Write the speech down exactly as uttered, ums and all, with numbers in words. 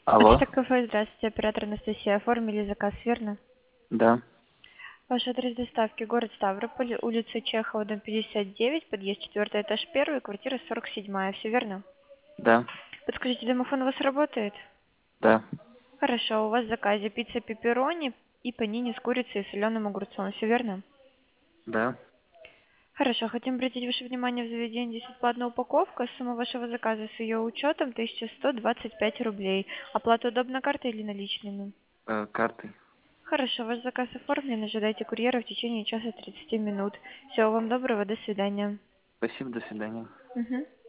Алло, Почта кафе, здравствуйте, оператор Анастасия. Оформили заказ, верно? да, Ваш адрес доставки город Ставрополь, улица Чехова, дом пятьдесят девять, подъезд четвертый, этаж первый, квартира сорок седьмая. Все верно? да, Подскажите, домофон у вас работает? да, Хорошо, у вас в заказе пицца пепперони и панини с курицей и соленым огурцом. Все верно? да. Хорошо, хотим обратить ваше внимание, в заведении здесь бесплатная упаковка. Сумма вашего заказа с ее учетом тысяча сто двадцать пять рублей. Оплата удобно картой или наличными? Э, картой. Хорошо, ваш заказ оформлен. Ожидайте курьера в течение часа тридцати минут. Всего вам доброго, до свидания. Спасибо, до свидания. Мгм.